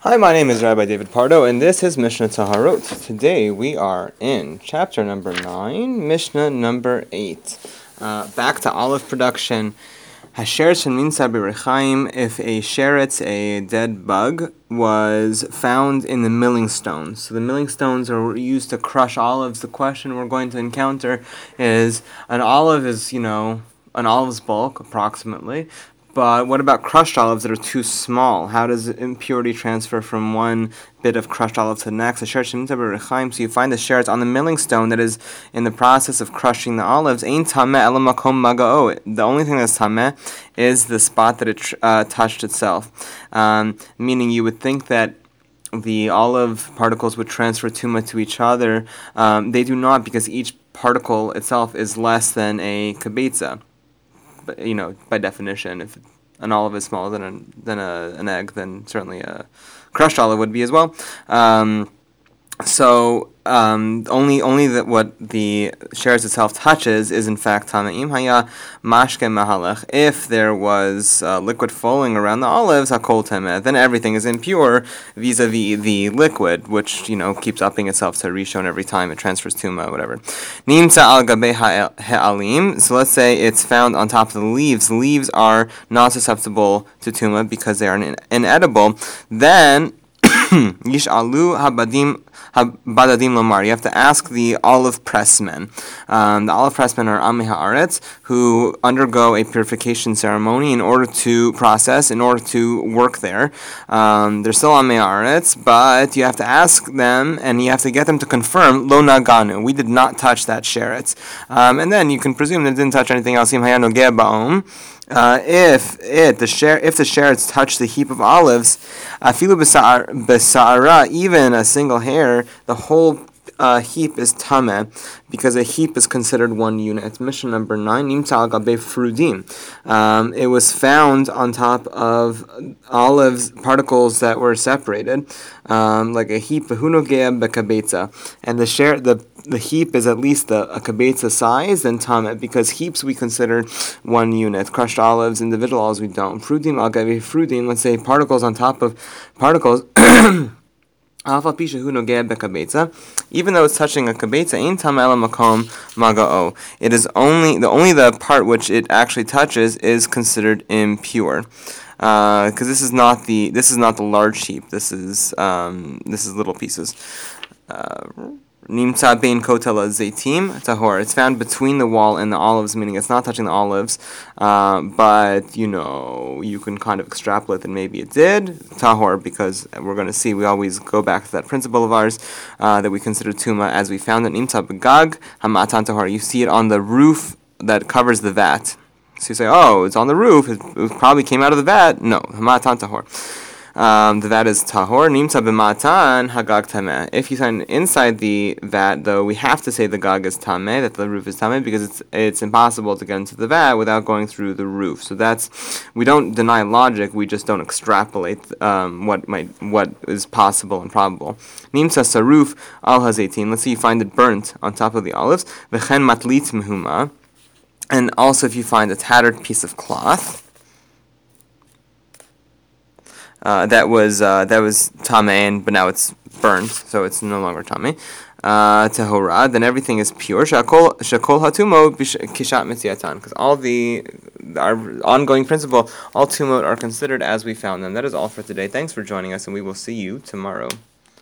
Hi, my name is Rabbi David Pardo, and this is Mishnah Taharot. Today we are in chapter number 9, Mishnah number 8. Back to olive production. Hasheretz sheminsa b'rechaim, if a sheretz, a dead bug, was found in the milling stones. So the milling stones are used to crush olives. The question we're going to encounter is, an olive is, an olive's bulk, approximately. But what about crushed olives that are too small? How does impurity transfer from one bit of crushed olive to the next? So you find the sheretz on the milling stone that is in the process of crushing the olives. The only thing that's tameh is the spot that it touched itself. Meaning you would think that the olive particles would transfer tumah to each other. They do not, because each particle itself is less than a kibetza. But, by definition, if an olive is smaller than an egg, then certainly a crushed olive would be as well. Only that what the sheretz itself touches is in fact tameh. Haya mashke mahalech. If there was liquid flowing around the olives, hakol tameh, then everything is impure vis-a-vis the liquid, which keeps upping itself to rishon every time it transfers tumah, whatever. Nimtza al gabei ha'alim. So let's say it's found on top of the leaves. The leaves are not susceptible to tumah because they are inedible. Then Yish'alu habadadim lomar. You have to ask the olive pressmen. The olive pressmen are Amei Haaretz, who undergo a purification ceremony in order to work there. They're still Amei Haaretz, but you have to ask them, and you have to get them to confirm, Lo naganu, we did not touch that sheretz. And then you can presume that it didn't touch anything else. Im hayano geh ba'om. If the sheretz touched the heap of olives, afilu b'sa'ara, even a single hair, the whole heap is tameh, because a heap is considered one unit. Mishnah number 9, nimtza al gabei frudim. It was found on top of olives particles that were separated, like a heap, v'hunogea bekabetza, and the heap is at least a kabetza size, then tameh, because heaps we consider one unit. Crushed olives, individual olives, we don't. Frudim al gabei frudim, let's say particles on top of particles. Even though it's touching a kabetza, ain't tameh makom magao. It is only the part which it actually touches is considered impure, because this is not the large heap. This is little pieces. Nimtza bein kotel zaitim tahor. It's found between the wall and the olives, meaning it's not touching the olives, but you can kind of extrapolate that maybe it did tahor, because we're going to see we always go back to that principle of ours that we consider tumah as we found it. Nimtza begag hamatan tahor. You see it on the roof that covers the vat. So you say, oh, it's on the roof. It probably came out of the vat. No, hamatan tahor. The vat is tahor. Nimtza b'matan hagag tameh. If you find inside the vat, though, we have to say the gag is tameh, that the roof is tameh, because it's impossible to get into the vat without going through the roof. So we don't deny logic, we just don't extrapolate what is possible and probable. Nimtza saruf al hazeitin. Let's say you find it burnt on top of the olives. V'chen matlit mehuma. And also if you find a tattered piece of cloth. That was tameh, but now it's burnt, so it's no longer tameh. Tahora, then everything is pure. Shakol hatumo kishat mitziatan, because our ongoing principle, all tumot are considered as we found them. That is all for today. Thanks for joining us, and we will see you tomorrow.